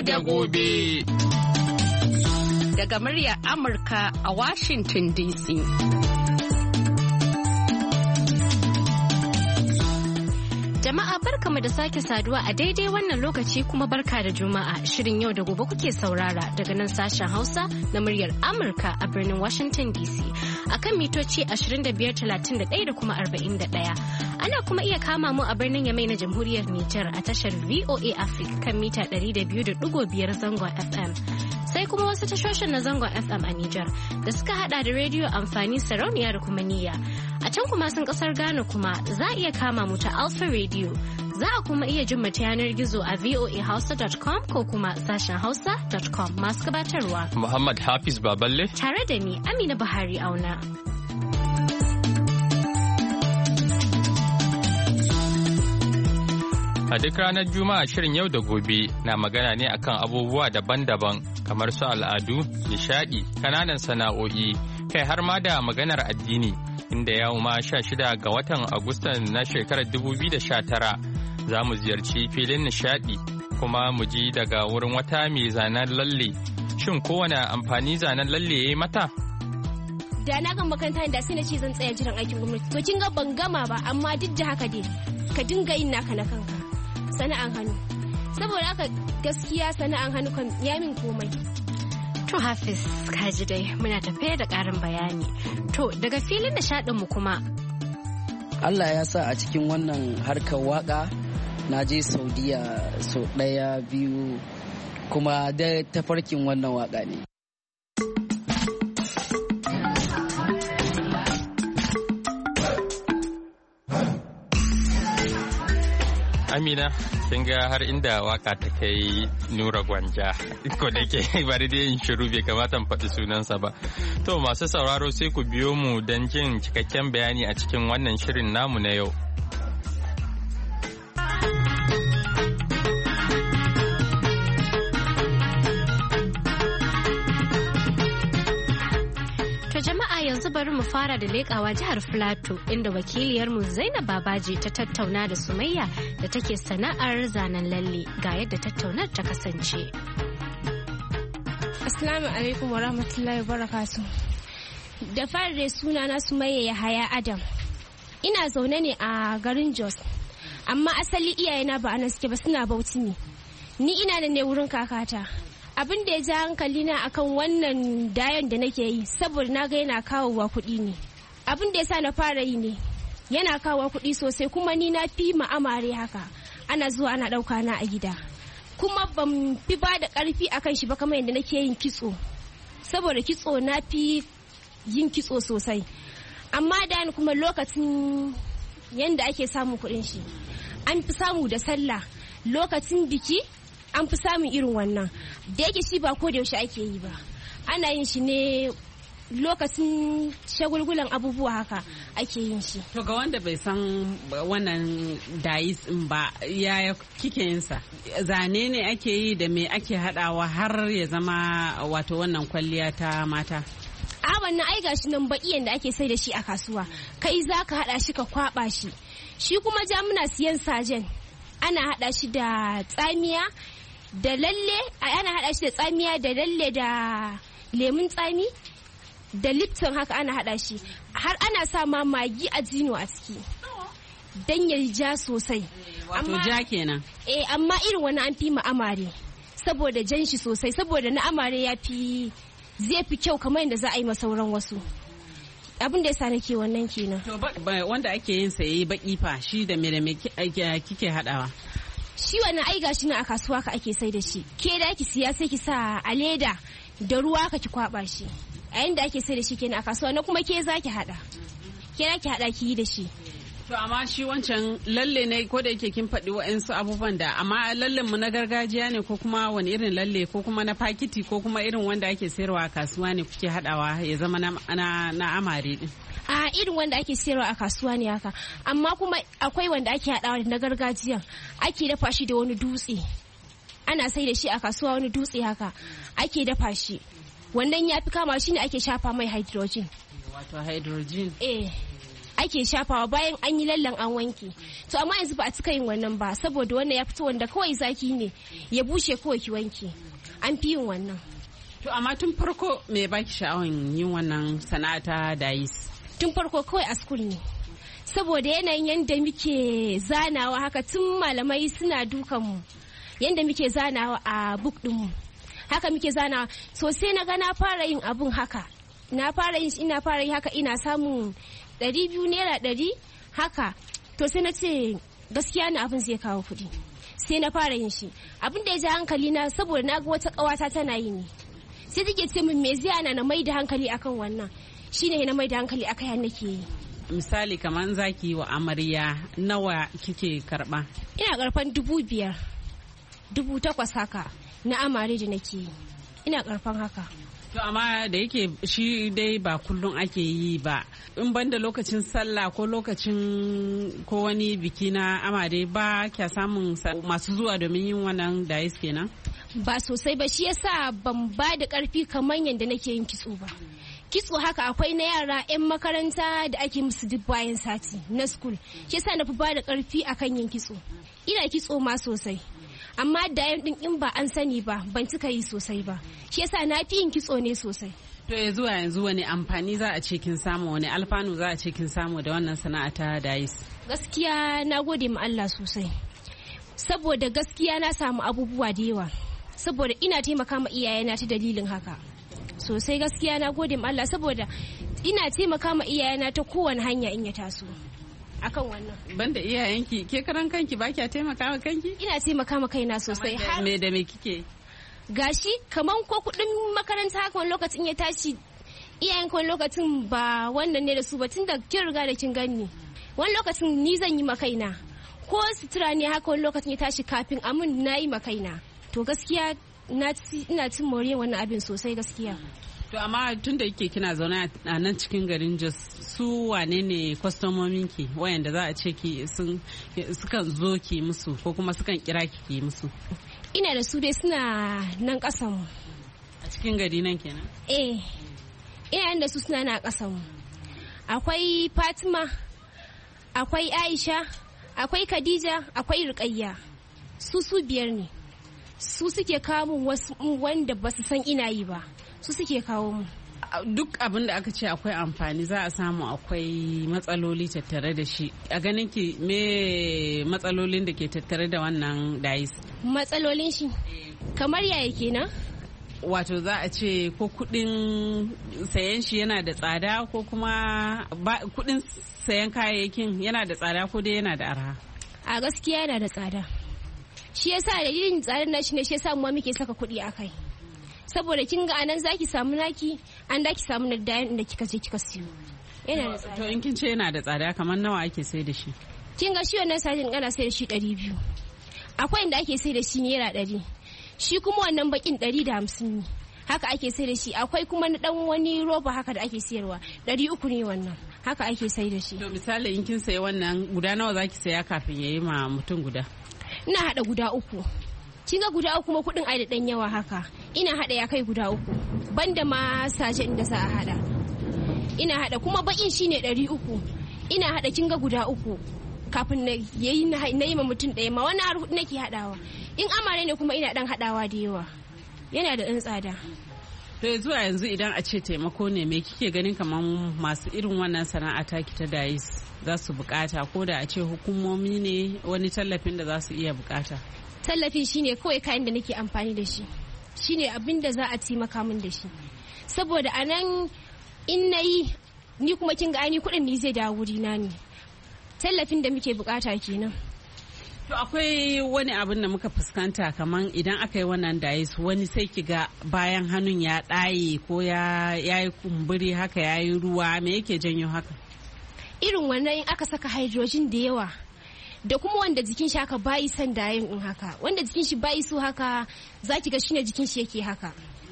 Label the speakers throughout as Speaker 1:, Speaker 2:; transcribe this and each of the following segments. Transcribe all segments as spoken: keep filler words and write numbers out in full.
Speaker 1: da gobe.
Speaker 2: Daga muryar Amurka a Washington D C. Jama'a barkamu da sake saduwa a daidai wannan lokaci kuma barka da Juma'a. Shirin yau da gobe kuke saurara daga nan sashen Hausa na muryar Amurka a birnin Washington D C. A kan mitoci ashirin da biyar, talatin da ɗaya da kuma arba'in da ɗaya. Ana kuma iya kama mu a birnin Yamai na Jamhuriyar Nijar a tashar V O A Africa kan mita ɗari da biyu da ɗigo biyar zangon F M. Sai kuma wasu tashoshin na zangon F M a Nijar da suka hada da rediyo amfani sarauniya da kuma niyya. A can kuma sun kasar Ghana kuma za a iya kama mu ta Alpha Radio. Za a kuma iya jin ta yanar gizo a voa hausa dot com ko kuma sashen hausa dot com masu gabatarwa.
Speaker 1: Muhammad Hafiz Baballe.
Speaker 2: Tare da ni Amina Buhari Auna.
Speaker 1: A duk ranar Juma'a shirin yau da gobe na magana ne akan abubuwa daban-daban kamar su al'adu, nishadi, kananan sana'o'i, kai har ma da maganar addini. Inda yau ma sha shida ga watan Agustan na shekarar dubu biyu da sha tara za mu ziyarci filin nishadi kuma mu ji daga wurin wata mai zanen lalle. Shin kowane amfani zanen lalle ya yi mata?
Speaker 3: Da na gan makaranta da sai na ce zan tsaya jiran aikin gwamnati. To kin ga ban gama ba amma duk da haka dai ka dinga yin naka na kanka. Sana'an hannu. Saboda haka gaskiya sana'an hannu kan ya min komai.
Speaker 2: To Hafiz kaji dai muna tafe da ƙarin bayani. To daga filin nishaɗin mu kuma.
Speaker 4: Allah ya sa a cikin wannan harkar waka na je Saudiya sau ɗaya biyu kuma da tafarkin wannan waka ne.
Speaker 1: Amina, kin ga har inda waka ta kai Nura Gwanja, ko da ke bari dai yin shiru bai kamata mu faɗi sunansa ba. To masu sauraro sai ku biyo mu don jin cikakken bayani a cikin wannan shirin namu na yau.
Speaker 2: Yanzu bari mu fara da leƙawa jihar Filato inda wakiliyarmu Zainab Babaji ta tattauna da Sumayya da take sana'ar zanen lalle ga yadda tattaunar ta kasance.
Speaker 3: Assalamu alaikum wa rahmatullahi wa barakatuh. Da fara dai suna na Sumayya Yahaya Adam. Ina zaune ne a garin Jos. Amma asali iyayena ba anan suke ba suna Bauchi ne. Ni ina da ne wurin kakata. Abin da ya ja hankali na akan wannan dayan da nake yi saboda na ga yana kawowa kuɗi ne. Abin da ya sa na fara yi ne yana kawowa kuɗi sosai kuma ni na fi ma'amare haka ana zuwa ana ɗauka na a gida. Kuma ban fi ba da ƙarfi akan shi ba kamar yadda nake yin kitso saboda kitso na fi yin kitso sosai. Amma da kuma lokacin yadda ake samun kuɗin shi an fi samu da sallah lokacin biki an fi samun irin wannan da yake shi ba ko da yaushe ake yi ba ana yin shi ne lokacin shagulgulan abubuwa haka ake yin shi.
Speaker 5: To ga wanda bai san wannan dais din ba yaya kike yin sa? Zane ne ake yi da me ake hadawa har ya zama wato wannan kwalliya ta mata?
Speaker 3: A wannan ai gashi nan baƙiyan da ake sai da shi a kasuwa kai zaka hada shi ka kwaba shi shi kuma jamuna siyan sajen ana hada shi da tsamiya da lalle ana hada shi da tsamiya da lalle da lemun tsami da lipton haka ana hada shi har ana sa ma magi a jino a ciki dan ya ja sosai.
Speaker 5: Wato ja kenan.
Speaker 3: Eh amma irin wani an fi ma amare saboda jan shi sosai saboda na amare ya fi zai fi kyau kamar yadda za a yi ma sauran wasu. Abin da yasa nake wannan kenan.
Speaker 5: To wanda ake yin sa yayi baki fa shi da me da me kike hadawa?
Speaker 3: Shi wannan ai gashi na a kasuwa ka ake sai da shi. Ke da ki siya sai ki sa a leda da ruwa ka ki kwaba shi. A yanda ake sai da shi kenan a kasuwa na kuma ke zaki hada. Ke da ki hada ki yi da shi.
Speaker 5: To amma shi wancan lalle ne ko da yake kin faɗi wa'ansu abubuwan da amma lallen mu na gargajiya ne ko kuma wani irin lalle ko kuma na fakiti ko kuma irin wanda ake sayarwa a kasuwa ne kuke hadawa ya zama na na, na amare din.
Speaker 3: A irin wanda ake sayarwa a kasuwa ne haka amma kuma akwai wanda ake hadawa na gargajiya ake dafa shi da wani dutse ana sai da shi a kasuwa wani dutse haka ake dafa shi wannan ya fi kama shi ne ake shafa mai hydrogen.
Speaker 5: Wato hydrogen.
Speaker 3: Eh ake shafawa bayan an yi lallan an wanke. To amma yanzu ba a cika yin wannan ba saboda wannan ya fito wanda kawai zaki ne ya bushe kawai ki wanke, an fi yin wannan.
Speaker 5: To amma tun farko me baki sha'awan yin wannan sana'a ta dais?
Speaker 3: Tun farko kawai a school ne, saboda yanayin yadda muke zanawa haka tun malamai suna dukan mu yadda muke zanawa a book ɗinmu haka muke zanawa, so sai na ga na fara yin abun haka, na fara yin ina fara yi haka ina samun ɗari biyu naira ɗari haka, to sai na ce gaskiya na abin zai kawo kuɗi, sai na fara yin shi. Abin da ya ji hankali na saboda na ga wata ƙawata tana yi ne, sai take ce min me zai ana na mai da hankali akan wannan, shine na mai da hankali akai har nake yi.
Speaker 5: Misali kamar zaki yi wa amarya nawa kike karba?
Speaker 3: Ina karfan dubu biyar dubu takwas haka na amare da nake yi, ina karfan haka.
Speaker 5: To amma da yake shi dai ba kullum ake yi ba, in banda lokacin sallah ko lokacin ko wani biki na amare ba kya samun masu zuwa domin yin wannan dais kenan?
Speaker 3: Ba sosai ba, shi yasa ban ba da karfi kamar yadda nake yin kitso ba. Kitso haka akwai na yara 'yan makaranta da ake musu duk bayan sati na school, shi yasa na fi ba da karfi akan yin kitso. Ina kitso ma sosai, amma da din in ba an sani ba ban cika yi sosai ba, shi yasa na fi yin kitso ne sosai.
Speaker 5: To ya zuwa yanzu wani amfani za a ce kin samu, wani alfanu za a ce kin samu da wannan sana'a ta dais?
Speaker 3: Gaskiya na gode ma Allah sosai, saboda gaskiya na samu abubuwa da yawa, saboda ina taimaka ma iyayena ta dalilin haka sosai. Gaskiya na gode ma Allah saboda ina taimaka ma iyayena ta kowane hanya in ya taso akan wannan.
Speaker 5: Banda iyayenki ke karan kanki ba kya taimaka ma kanki?
Speaker 3: Ina taimaka ma kaina sosai.
Speaker 5: Har me da me kike?
Speaker 3: Gashi kaman ko kudin makaranta haka wani lokacin ya tashi, iyayen wani lokacin ba wannan ne da su ba, tun da kin riga da kin gani wani lokacin ni zan yi ma kaina, ko sutura ne haka wani lokacin ya tashi kafin amin na yi ma kaina. To gaskiya ina cin moriyar wannan abin sosai gaskiya.
Speaker 5: To amma tun da yake kina zaune a nan cikin garin Jos, su wane ne kwastomominki wayanda za a ce ki sun sukan zo ki musu ko kuma sukan kira ki ki musu?
Speaker 3: Ina da su dai suna nan kasan mu.
Speaker 5: A cikin gari nan kenan?
Speaker 3: Eh, ina da su suna nan kasan mu. Akwai Fatima, akwai Aisha, akwai Khadija, akwai Ruqayya. Su su biyar ne. Su suke kawo wasu wanda ba su san ina yi ba, su suke kawo mu.
Speaker 5: Duk abin da aka ce akwai amfani za a samu akwai matsaloli tattare da shi. A ganin ki me matsalolin da ke tattare da wannan dais?
Speaker 3: Matsalolin shi kamar yaya kenan?
Speaker 5: Wato za a ce ko kudin sayan shi yana da tsada ko kuma kudin sayan kayayyakin yana da tsada ko dai yana da arha?
Speaker 3: A gaskiya yana da tsada. Shi yasa dalilin tsarin nashi ne shi yasa mu muke saka kuɗi akai. Saboda kin ga anan zaki samu naki, an da ki samu na dayan da kika je kika siyo. Yana da tsada.
Speaker 5: To in kin ce yana da tsada kamar nawa ake sai da shi?
Speaker 3: Kin ga shi wannan sajin ana sai da shi ɗari biyu. Akwai inda ake sai da shi naira ɗari. Shi kuma wannan bakin ɗari da hamsin ne. Haka ake sai da shi. Akwai kuma na dan wani roba haka da ake sayarwa. Ɗari uku ne wannan. Haka ake sai da shi.
Speaker 5: To misali in kin sayi wannan guda nawa zaki saya kafin yayi ma mutum guda?
Speaker 3: Ina hada guda uku. Kin ga guda uku kuma kudin ai da dan yawa haka. Ina hada ya kai guda uku. Banda ma sace inda za a hada. Ina hada kuma bakin shine ɗari uku. Ina hada kin ga guda uku. Kafin na yayi na yi ma mutum ɗaya ma wani har hudu nake hadawa. In amare ne kuma ina dan hadawa da yawa. Yana da dan tsada.
Speaker 5: To zuwa yanzu idan a ce taimako ne me kike ganin kamar masu irin wannan sana'a ta ki ta dais za su bukata, ko da a ce hukumomi ne wani tallafin da za su iya bukata?
Speaker 3: Tallafin shine kawai kayan da nake amfani da shi, shine abin da za a taimaka min da shi, saboda a nan in nayi ni kuma kin ga ai kuɗin ni zai dawo wuri na ne. Tallafin da muke bukata kenan.
Speaker 5: To akwai wani abin da muka fuskanta kamar idan aka yi wannan dais wani sai ki ga bayan hannun ya ɗaye ko ya yi kumburi haka ya yi ruwa, me yake janyo haka?
Speaker 3: Irin wannan in aka saka hydrogen da yawa da kuma wanda jikin shi haka bayi son dayin in haka, wanda jikin shi bayi so haka za ki ga shine jikin shi yake haka.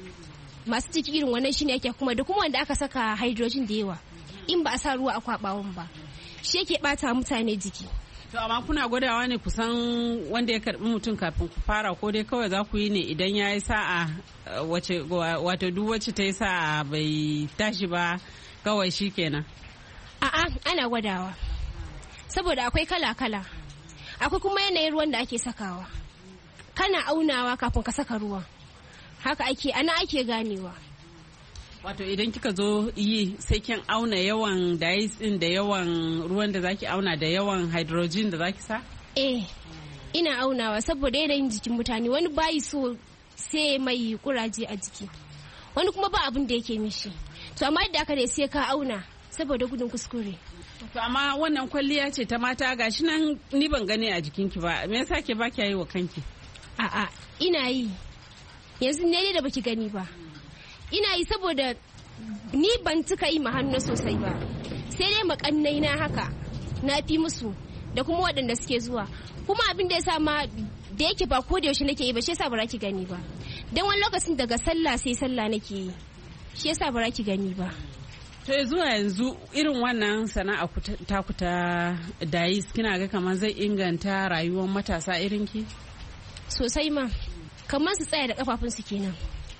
Speaker 3: Masu ciki irin wannan shine yake, kuma da kuma wanda aka saka hydrogen da yawa in ba a sa ruwa a kwabawan ba shi yake bata mutane jiki.
Speaker 5: To amma kuna gwadawa ne kusan wanda ya karbi mutum kafin ku fara, ko dai kawai za ku yi ne idan ya yi sa'a wace wato duk wacce ta yi sa'a bai tashi ba kawai shi kenan?
Speaker 3: A'a, ana gwadawa. Saboda akwai kala-kala. Akwai kuma yanayin ruwan da ake sakawa. Kana aunawa kafin ka saka ruwan. Haka ake, ana ake ganewa.
Speaker 5: Wato idan kika zo yi sai kin auna yawan dyes din da yawan ruwan da zaki auna da yawan hydrogen da zaki sa?
Speaker 3: Eh, ina aunawa saboda yanayin jikin mutane wani bayi so sai mai kuraje a jiki. Wani kuma ba abin da yake mishi. To amma yadda aka dai sai ka auna saboda gudun kuskure.
Speaker 5: To amma wannan kwalliya ce ta mata gashi nan ni ban gani a jikinki ba. Me yasa ke ba ki yi wa kanki?
Speaker 3: A'a, ina yi. Yanzu ne da baki gani ba. Ina yi saboda ni ban cika yi hannu sosai ba. Sai dai makannai na haka na fi musu da kuma waɗanda suke zuwa. Kuma abin da ya sa ma da yake ba ko da yaushe nake yi ba shi yasa ba za ki gani ba. Dan wani lokacin daga sallah sai sallah nake yi. Shi yasa ba za ki gani ba.
Speaker 5: To zuwa yanzu irin wannan sana'a taku ta dayis kina ga kamar zai inganta rayuwar matasa irin ki?
Speaker 3: Sosai ma. Kamar su tsaya da kafafunsu kenan.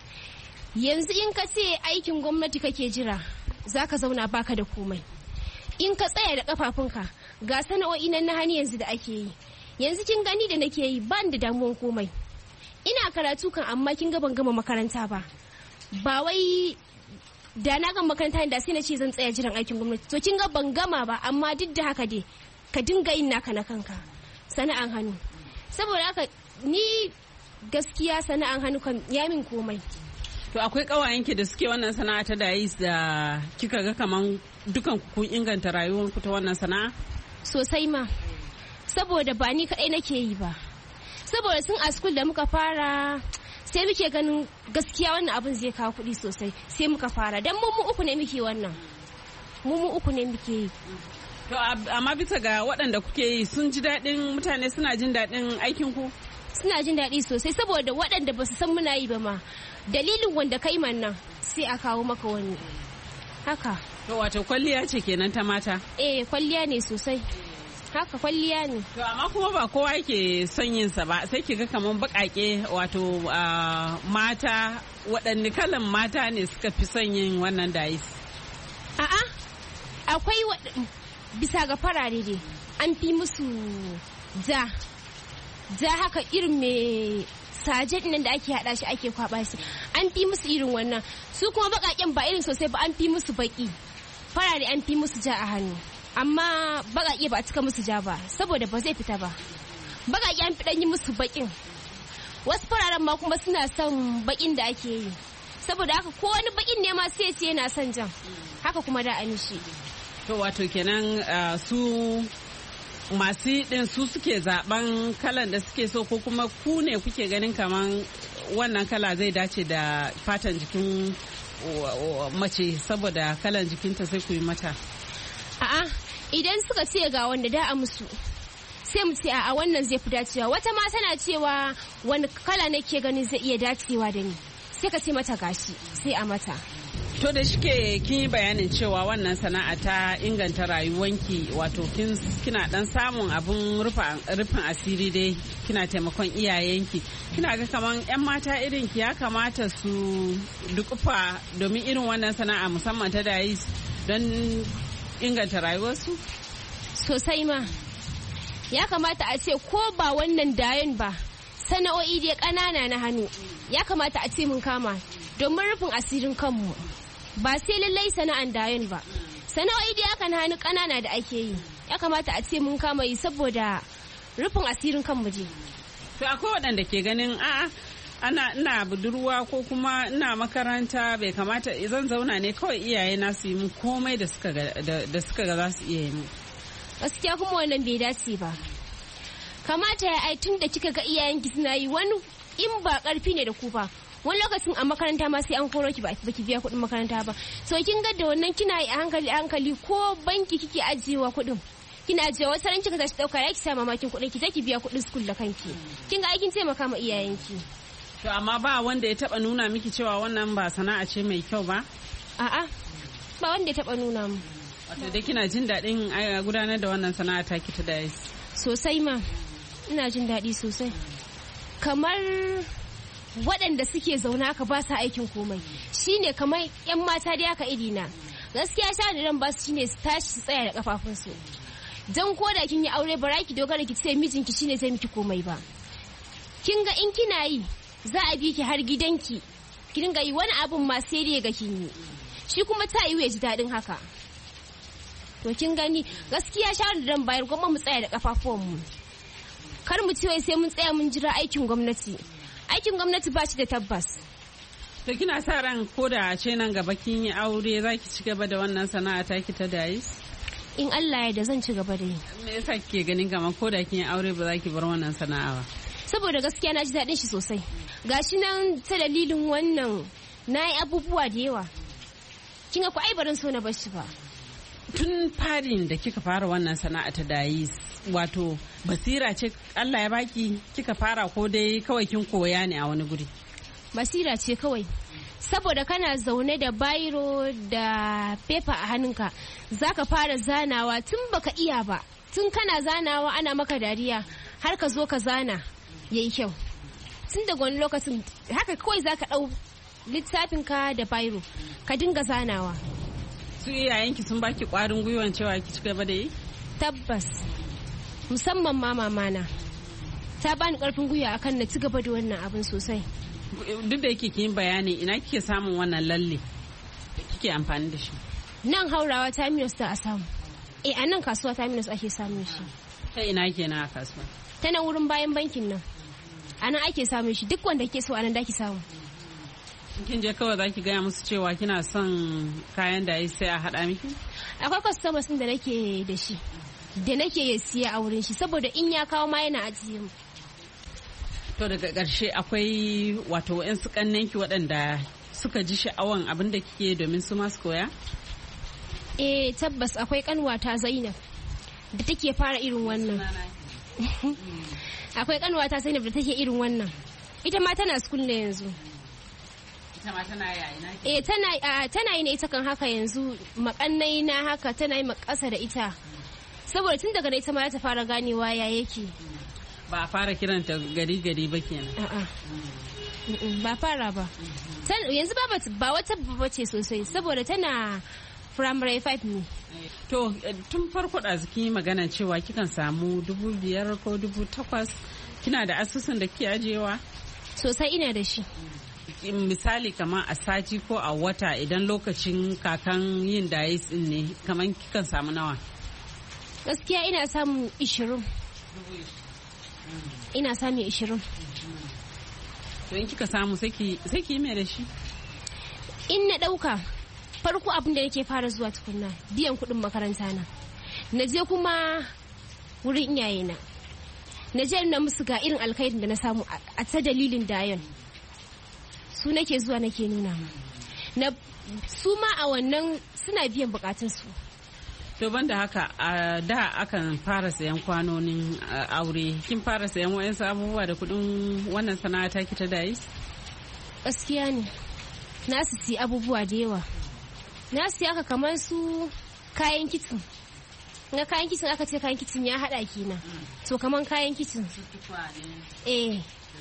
Speaker 3: Yanzu in ka ce aikin gwamnati kake jira za ka zauna baka da komai. In ka tsaya da kafafunka ga sana'o'i nan na hannu yanzu da ake yi. Yanzu kin gani da nake yi ban da damuwan komai. Ina karatu kan amma kin ga ban gama makaranta ba. Ba wai da na gama makaranta da sai na ce zan tsaya jiran aikin gwamnati. To kin ga ban gama ba amma duk da haka dai ka dinga yin naka na kanka. Sana'an hannu. Saboda haka ni gaskiya sana'an hannu kan ya min komai.
Speaker 5: To akwai kawayenki da suke wannan sana'a ta dayis da kika ga kaman dukan ku kun inganta rayuwarku ta wannan sana'a?
Speaker 3: Sosai ma. Saboda ba ni kadai nake yi ba. Saboda sun a school da muka fara sai muke ganin gaskiya wannan abin zai kawo kuɗi sosai sai muka fara dan mu mu uku ne muke wannan. Mu mu uku ne muke yi.
Speaker 5: To amma bisa ga waɗanda kuke yi sun ji daɗin mutane suna jin daɗin aikin ku?
Speaker 3: Suna jin daɗi sosai saboda waɗanda ba su san muna yi ba ma dalilin wanda kai man nan sai a kawo maka wani haka.
Speaker 5: To wato kwalliya ce kenan ta mata?
Speaker 3: Eh kwalliya ne sosai haka kwalliya ne.
Speaker 5: To amma kuma ba kowa yake son yin sa ba sai ki ga kaman baƙaƙe wato mata waɗanne kalan mata ne suka fi son yin wannan dayis?
Speaker 3: A'a akwai bisa ga farare dai an fi musu ja ja haka irin mai sajet nan da ake hada shi ake kwaba shi an fi musu irin wannan su kuma bakaken ba irin sosai ba an fi musu baki farare an fi musu ja a hannu amma bakake ba a cika musu ja ba saboda ba zai fita ba bakake an fi dan yi musu bakin wasu fararen ma kuma suna son bakin da ake yi saboda haka ko wani bakin ne ma sai ce yana son jan haka kuma da an shi.
Speaker 5: To wato kenan su masu ɗin su suke zaben kalan da suke so ko kuma ku ne kuke ganin kaman wannan kala zai dace da fatan jikin mace saboda kalan jikinta sai ku yi mata?
Speaker 3: A'a idan suka ce ga wanda da a musu sai mu ce a wannan zai fi dacewa wata ma tana cewa wani kala nake ganin zai iya dacewa da ni sai ka ce mata gashi sai a mata.
Speaker 5: To da shike kin yi bayanin cewa wannan sana'a ta inganta rayuwanki wato kina dan samun abun rufin asiri dai kina taimakon iyayenki kina ga kaman yan mata irin ki ya kamata su dukufa domin irin wannan sana'a musamman ta dayis don inganta rayuwarsu?
Speaker 3: Sosai ma ya kamata a ce ko ba wannan dayin ba sana'o'i dai ƙanana na hannu ya kamata a ce mun kama domin rufin asirin kanmu. Ba sai lallai sana'an dayin ba sana'o'i da aka na hannu ƙanana da ake yi ya kamata a ce mun kama yi saboda rufin asirin kan muje.
Speaker 5: To akwai waɗanda ke ganin a'a ana ina budurwa ko kuma ina makaranta bai kamata zan zauna ne kawai iyaye na su yi mun komai da suka ga za su iya yi mu.
Speaker 3: Gaskiya kuma wannan bai dace ba kamata ya ai tun da kika ga iyayenki suna yi wani in ba ƙarfi ne da ku ba wani lokacin a makaranta ma sai an koro ki ba ki biya kuɗin makaranta ba so kin ga da wannan kina yi a hankali a hankali ko banki kike ajiyewa kuɗin kina ajiyewa wata ran kika tashi dauka ya ki sa mamakin kuɗin ki ki biya kuɗin school da kanki kin ga aikin taimaka ma iyayenki.
Speaker 5: To amma ba wanda ya taba nuna miki cewa wannan ba sana'a ce mai kyau ba?
Speaker 3: A'a ba wanda ya taba nuna mu.
Speaker 5: Wato dai kina jin daɗin gudanar da wannan sana'a ta ki ta dayis?
Speaker 3: Sosai ma ina jin daɗi sosai kamar waɗanda suke zaune haka ba sa aikin komai shine kamar yan mata da aka irina gaskiya sha da ran ba su shine su tashi su tsaya da kafafunsu. Dan ko da kin yi aure bara ki dogara ki ce mijinki shine zai miki komai ba. Kin ga in kina yi za a bi ki har gidanki. Ki dinga yi wani abun ma sai dai ga kin yi. Shi kuma ta yi ya ji dadin haka. To kin gani gaskiya sha da ran bayar gwamma mu tsaya da kafafuwanmu. Kar mu ci wai sai mun tsaya mun jira aikin gwamnati. Aikin gwamnati ba shi da tabbas.
Speaker 5: To kina sa ran ko da ce nan gaba kin yi aure za ki ci gaba da wannan sana'a ta ki ta dais?
Speaker 3: In Allah ya da zan ci gaba da yi.
Speaker 5: Me yasa kike ganin kamar ko da kin yi aure ba za ki bar wannan sana'a ba?
Speaker 3: Saboda gaskiya na ji daɗin shi sosai. Gashi nan ta dalilin wannan na yi abubuwa da yawa. Kin ga ku ai barin so na bar shi ba.
Speaker 5: Tun farin da kika fara wannan sana'a ta dais wato basira ce Allah ya baki kika fara ko dai kawai kin koya ne a wani guri?
Speaker 3: Basira ce kawai. Saboda kana zaune da bairo da pepa a hannunka zaka fara zanawa tun baka iya ba. Tun kana zanawa ana maka dariya har ka zo ka zana yayi kyau. Tun daga wani lokacin haka kawai zaka dau littafinka da bairo ka dinga zanawa.
Speaker 5: Su iyayenki sun baki kwarin gwiwan cewa ki ci gaba da yi?
Speaker 3: Tabbas. Musamman ma mamana. Ta bani karfin gwiwa akan na ci gaba da wannan abin sosai.
Speaker 5: Duk da yake kin bayani ina kike samun wannan lalle da kike amfani da shi?
Speaker 3: Nan haurawa Terminus ta a samu. Eh a nan kasuwa Terminus ake samun shi.
Speaker 5: Ta ina kenan a kasuwa?
Speaker 3: Ta nan wurin bayan bankin nan. A nan ake samun shi duk wanda ke so a nan da ki samu.
Speaker 5: Kin je kawai zaki gaya musu cewa kina son kayan da sai a haɗa miki?
Speaker 3: Akwai customers da nake da shi da nake siya a wurin shi saboda in ya kawo ma yana ajiye mu.
Speaker 5: To daga ƙarshe akwai wato wa'yansu ƙannenki waɗanda suka ji sha'awan abin da kike domin su masu koya?
Speaker 3: Eh tabbas akwai ƙanwata Zainab da take fara irin wannan. Akwai ƙanwata Zainab da take irin wannan. Ita ma tana school ne yanzu.
Speaker 5: Ita ma tana yi ina?
Speaker 3: Eh tana tana yi ne ita kan haka yanzu makannai na haka tana yi makasa da ita. Saboda tun daga ita ma ta fara ganewa ya yake.
Speaker 5: Ba a fara kiranta gari gari ba kenan.
Speaker 3: A'a. Ba fara ba. Yanzu ba ba wata babba ce sosai saboda tana primary five ne.
Speaker 5: To tun farko da ziki magana cewa kikan samu dubu biyar ko dubu takwas kina da asusun da ke ajiyewa?
Speaker 3: Sosai ina da shi.
Speaker 5: Misali kamar a sati ko a wata idan lokacin kakan yin dais din ne kamar kikan samu nawa?
Speaker 3: Gaskiya ina samun ishirin. Ina samun ishirin.
Speaker 5: To in kika samu sai ki yi mai da shi?
Speaker 3: In na ɗauka farko abin da nake fara zuwa tukunna biyan kuɗin makaranta na. Na je kuma wurin iyayena. Na je na musu ga irin alkhairin da na samu a ta dalilin dayon. Su nake zuwa nake nuna ma. Na su ma a wannan suna biyan bukatunsu.
Speaker 5: To banda haka a da akan fara sayan kwanonin aure kin fara sayan wayansu abubuwa da kudin wannan sana'a ta ki ta dais?
Speaker 3: Gaskiya ne na su si abubuwa da yawa. Na su aka kamar su kayan kicin. Na kayan kicin aka ce kayan kicin ya hada kina. To kamar kayan kicin. Eh.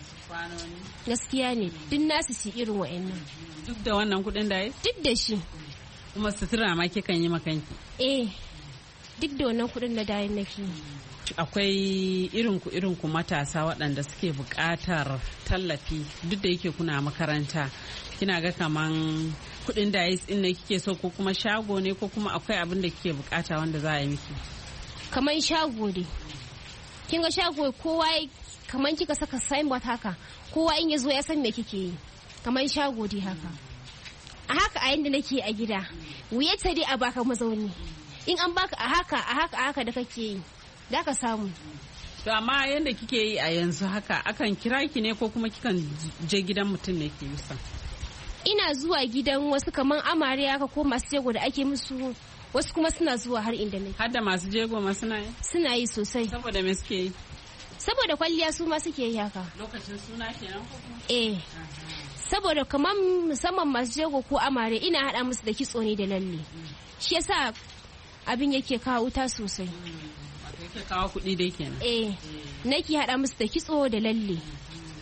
Speaker 3: Gaskiya ne duk nasu si irin wa'annan.
Speaker 5: Duk da wannan kudin dais?
Speaker 3: Duk da shi.
Speaker 5: Kuma sutura ma kikan yi makanki?
Speaker 3: Eh. Duk da wannan kudin da dayin nake.
Speaker 5: Akwai irin ku irin ku matasa waɗanda suke buƙatar tallafi duk da yake kuna makaranta. Kina ga kaman kudin dais din ne kike so ko kuma shago ne ko kuma akwai abin da kike buƙata wanda za a yi miki?
Speaker 3: Kaman shago ne. Kin ga shago kowa kaman kika saka signboard haka kowa in ya zo ya san me kike yi. Kaman shago dai haka. A haka a yanda nake a gida wuya ta dai a baka mazauni. In an baka a haka a haka a haka da kake yi da ka samu.
Speaker 5: To amma yanda kike yi a yanzu haka akan kira ki ne ko kuma kikan je gidan mutum ne ke musa?
Speaker 3: Ina zuwa gidan wasu kaman amare haka ko masu jego da ake musu wasu kuma suna zuwa har inda nake. Har
Speaker 5: da masu jego ma suna yi?
Speaker 3: Suna yi sosai.
Speaker 5: Saboda me suke yi?
Speaker 3: Saboda kwalliya su ma suke yi haka.
Speaker 5: Lokacin suna kenan ko kuma?
Speaker 3: Eh. Saboda kaman musamman masu jego ko amare ina hada musu da kitso ne da lalle. Shi yasa abin yake kawo wuta sosai.
Speaker 5: Yake kawo kuɗi dai kenan.
Speaker 3: Eh. Nake hada musu da kitso da lalle.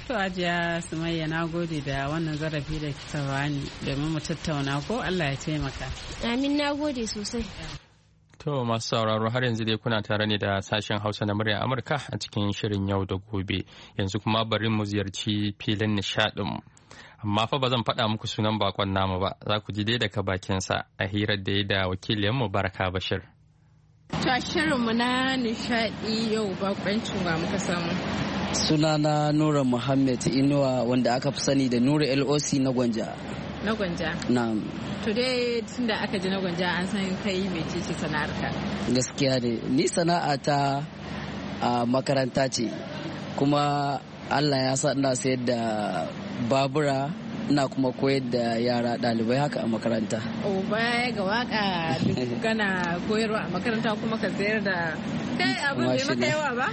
Speaker 5: To Hajiya Sumayya na gode da wannan zarafi da kika bani domin mu tattauna ko Allah ya taimaka.
Speaker 3: Amin, na gode sosai.
Speaker 1: To masu sauraro har yanzu dai kuna tare ne da sashen Hausa na muryar Amurka a cikin shirin yau da gobe. Yanzu kuma bari mu ziyarci filin nishaɗin. Amma fa ba zan faɗa muku sunan bakon namu ba, za ku ji dai daga bakinsa a hirar da ya da wakiliyanmu Baraka Bashir.
Speaker 6: To shirinmu na nishaɗi yau bakoncin wa muka samu.
Speaker 4: Sunana Nura Muhammad Inuwa wanda aka fi sani da Nura L O C na Gwanja.
Speaker 6: Na Gwanja?
Speaker 4: Na'am.
Speaker 6: Today tun da aka ji na Gwanja an san kai mai ce sana'arka.
Speaker 4: Gaskiya ne, ni sana'ata a makaranta ce kuma Allah ya sa ina sayar da babura ina kuma koyar da yara ɗalibai haka a makaranta.
Speaker 6: O baya ga waka duk kana koyarwa a makaranta kuma ka sayar da kai abin bai maka yawa ba?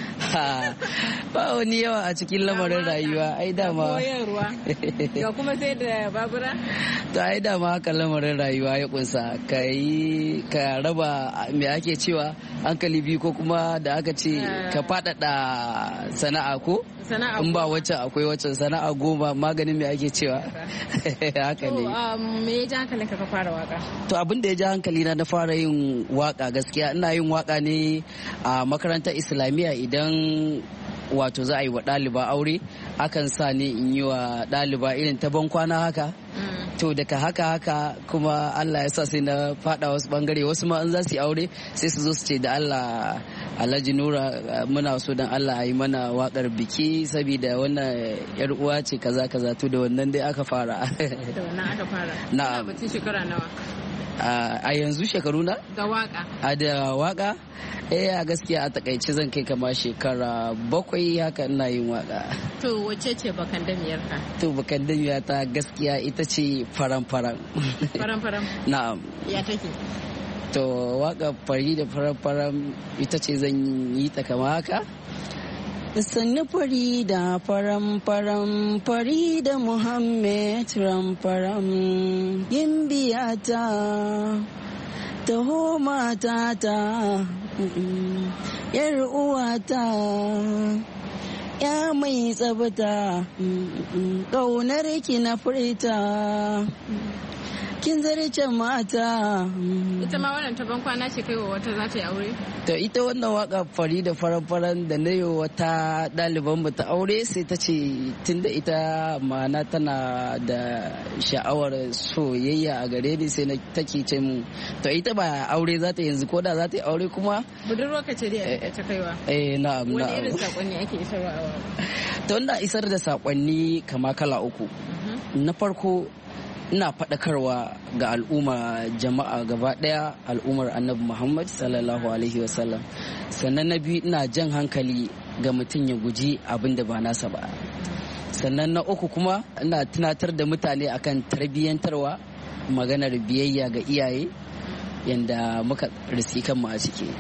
Speaker 4: Ba wani yawa a cikin lamarin rayuwa ai dama.
Speaker 6: Koyarwa ga kuma sayar da babura?
Speaker 4: To ai dama haka lamarin rayuwa ya kunsa ka yi ka raba me ake cewa hankali biyu ko kuma da aka ce ka faɗaɗa sana'a ko? Sana'a in ba wacce akwai wacce sana'a goma maganin me ake cewa haka ne.
Speaker 6: Me ya ji hankalinka ka fara waka?
Speaker 4: To abin da ya ji hankali na na fara yin waka gaskiya ina yin waka ne a makarantar islamiyya idan wato za a yi wa ɗaliba aure akan sa ne in yi wa ɗaliba irin ta ban kwana haka. To daga haka haka kuma Allah ya sa sai na fada wasu bangare wasu ma in za su yi aure sai su zo su ce da Allah Alhaji Nura muna so dan Allah a yi mana wakar biki saboda wannan yar uwa ce kaza kaza to da wannan dai aka fara.
Speaker 6: Da wannan aka fara.
Speaker 4: Na'am.
Speaker 6: Batun shekara nawa?
Speaker 4: A yanzu shekaru na?
Speaker 6: Da waka.
Speaker 4: A da waka? Eh a gaskiya a takaice zan kai kama shekara bakwai haka ina yin waka.
Speaker 6: To wacce ce bakan damiyar ka? To
Speaker 4: bakan damiyar ta gaskiya ita ce faran faran.
Speaker 6: Faran faran?
Speaker 4: Na'am.
Speaker 6: Ya take?
Speaker 4: To waka fari da faran faran ita ce zan yi ta kama haka. Sannu fari da faram faram fari da Muhammad ram faram yin biyata taho matata yar uwata ya mai tsabta ƙaunar ki na furta kin zarce mata.
Speaker 6: Ita ma wannan ta ban kwana ce kai wa wata za ta yi aure?
Speaker 4: To ita wannan waka fari da faran-faran da na yi wata ɗaliban ba ta aure sai ta ce tunda ita ma'ana tana da sha'awar soyayya a gare ni sai na take ce mu to ita ba aure za ta yanzu ko da za ta yi aure kuma.
Speaker 6: Budurwa ka ce dai ta kaiwa?
Speaker 4: Eh na'am na'am.
Speaker 6: Wani irin saƙonni ake isarwa a waka?
Speaker 4: To ina isar da saƙonni kama kala uku. Na farko ina faɗakarwa ga al'umma jama'a gaba ɗaya al'ummar annabi Muhammad sallallahu alaihi wasallam. Sannan na biyu ina jan hankali ga mutum ya guji abin da ba nasa ba. Sannan na uku kuma ina tunatar da mutane akan tarbiyyantarwa maganar biyayya ga iyaye yanda muka riski kanmu a ciki.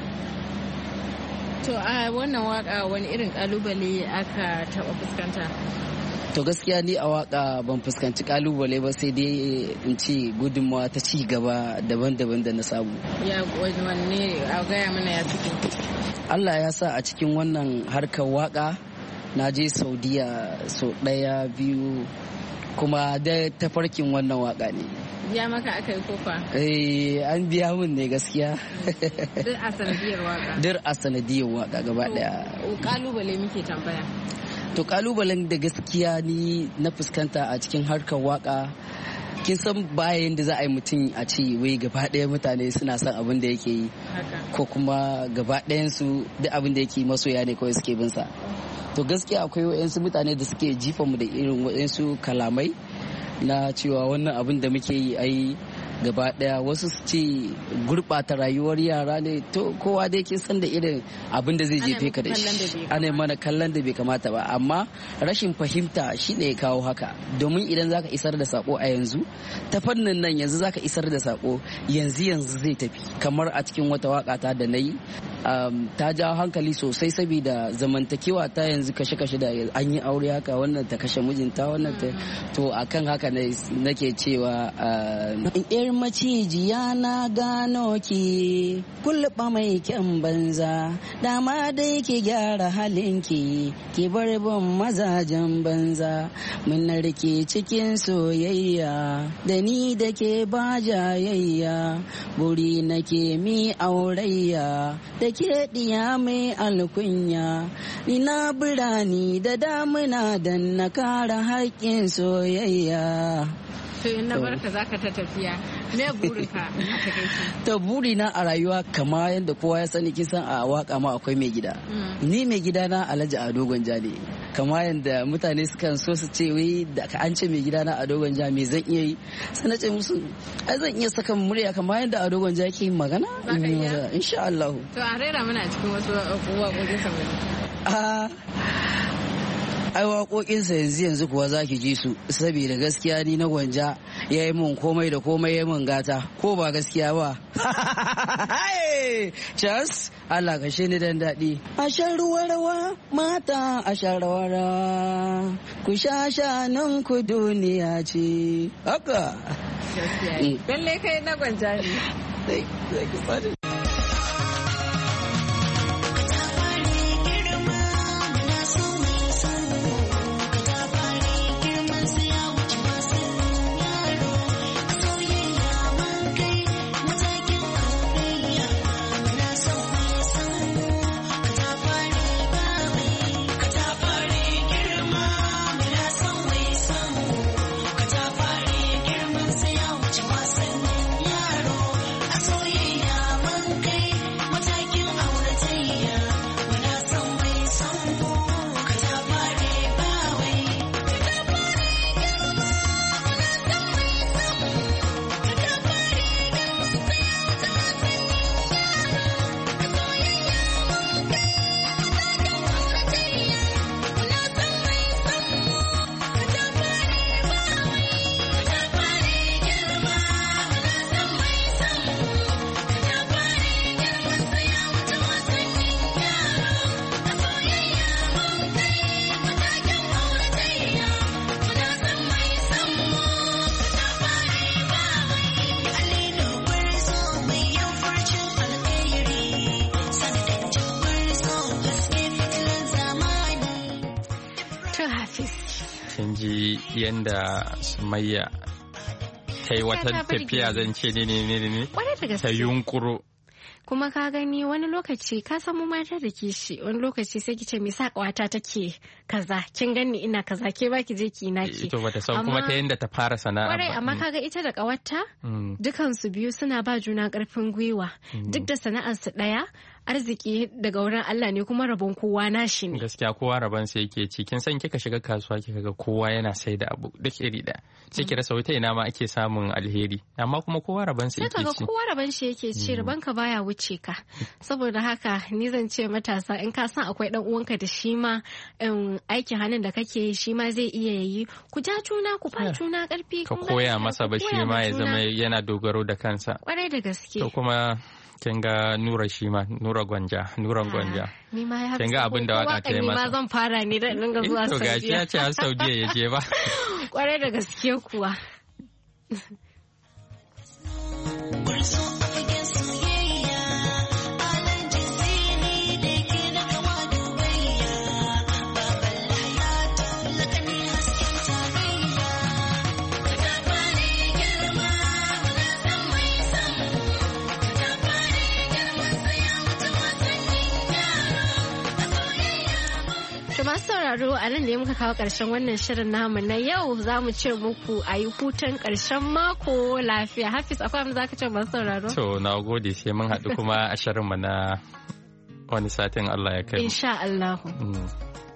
Speaker 6: To a wannan waka wani irin kalubale aka taɓa fuskanta?
Speaker 4: To gaskiya ni a waka ban fuskanci kalubale ba sai dai in ce gudunmawa ta ci gaba daban-daban da na samu.
Speaker 6: Ya wanne a gaya mana ya cikin?
Speaker 4: Allah ya sa a cikin wannan harkar waka na je Saudiya so ɗaya biyu kuma da tafarkin wannan waka ne.
Speaker 6: Biya maka aka yi kofa?
Speaker 4: Eh an biya mun ne gaskiya.
Speaker 6: Duk a sanadiyar waka? Duk
Speaker 4: a sanadiyar waka gaba daya.
Speaker 6: Kalubale muke tambaya.
Speaker 4: To kalubalen da gaskiya ni na fuskanta a cikin harkar waka kin san bayan da za a yi mutum a ce wai gaba ɗaya mutane suna son abin da yake yi ko kuma gaba ɗayansu duk abin da yake masoya ne kawai suke bin sa. To gaskiya akwai wayansu mutane da suke jifa mu da irin wayansu kalamai na cewa wannan abin da muke yi ai gaba daya wasu su ce gurɓata rayuwar yara ne to kowa dai kin san da irin abin da zai jefe ka da shi ana mana kallon da bai kamata ba amma rashin fahimta shine ya kawo haka domin idan zaka isar da sako a yanzu ta fannin nan yanzu zaka isar da sako yanzu yanzu zai tafi kamar a cikin wata waka ta da nayi ta jawo hankali sosai saboda zamantakewa ta yanzu kashe-kashe da an yi aure haka wannan ta kashe mijinta wannan ta to akan haka nake cewa yar macijiya na gano ki kulɓa mai kyan banza dama dai ki gyara halinki ki bar bin mazajen banza mun narke cikin soyayya da ni da ke ba jayayya buri nake mi aurayya da ke diya mai alkunya ni na birani da damuna dan na kara haƙƙin soyayya.
Speaker 6: To in na barka zaka ta tafiya. Me burinka a takaice?
Speaker 4: To burina a rayuwa kama yadda kowa ya sani kisan a waka ma akwai mai gida. Ni mai gida na Alhaji Ado Gwanja ne. Kama yadda mutane sukan so su ce wai da ka an ce mai gida na Ado Gwanja me zan iya yi? Sai na ce musu ai zan iya saka murya kama yadda Ado Gwanja yake yin magana.
Speaker 6: Zaka iya?
Speaker 4: Insha Allah.
Speaker 6: To a rera mana cikin wasu waƙoƙin ka bane.
Speaker 4: Ah ai waƙoƙinsa yanzu yanzu kuwa za ki ji su saboda gaskiya ni na Gwanja ya yi mun komai da komai ya mun gata ko ba gaskiya ba. Charles Allah kashe ni dan daɗi. A shan ruwa rawa mata a shan rawa rawa ku sha shanan ku duniya ce. Haka.
Speaker 6: Lalle kai na Gwanja ne.
Speaker 1: Yanda Sumayya ta yi wata tafiya zan ce ne ne ne ne ta yunkuro.
Speaker 2: Kuma ka gani wani lokaci ka samu mata da kishi wani lokaci sai ki ce me sa kawata take kaza kin gani ina kaza ke baki je ki ina ki.
Speaker 1: Ito bata san kuma ta yanda ta fara sana'a.
Speaker 2: Kwarai amma kaga ita da kawarta dukan su biyu suna ba juna karfin gwiwa duk da sana'ar su daya arziki daga wurin Allah ne kuma rabon kowa nashi ne.
Speaker 1: Gaskiya kowa rabon sa yake ci kin san kika shiga kasuwa kika ga kowa yana sai da abu duk iri da sai ki rasa wata ina ma ake samun alheri amma kuma kowa rabon sa yake ci.
Speaker 2: Kaga kowa rabon shi yake ci rabon ka baya wuce ka saboda haka ni zan ce matasa in ka san akwai dan uwanka da shi ma aikin hannun da kake yi shi ma zai iya yi ku ja juna ku ba juna karfi
Speaker 1: ka koya masa ba shi ma ya zama yana dogaro da kansa.
Speaker 2: Kwarai da gaske.
Speaker 1: To kuma kin ga Nura shi ma Nura Gwanja Nura Gwanja kin ga abin da waka ta yi masa.
Speaker 2: Ni ma zan fara ne da dinga zuwa Saudiya.
Speaker 1: To gashi ya ce har Saudiya ya je ba.
Speaker 2: Kwarai da gaske kuwa. Masu sauraro a nan da muka kawo ƙarshen wannan shirin namu na yau za mu ce muku a yi hutun ƙarshen mako lafiya. Hafiz akwai abin za ka ce masu sauraro?
Speaker 1: To na gode sai mun haɗu kuma a shirinmu na wani satin Allah ya kai.
Speaker 2: Insha Allah.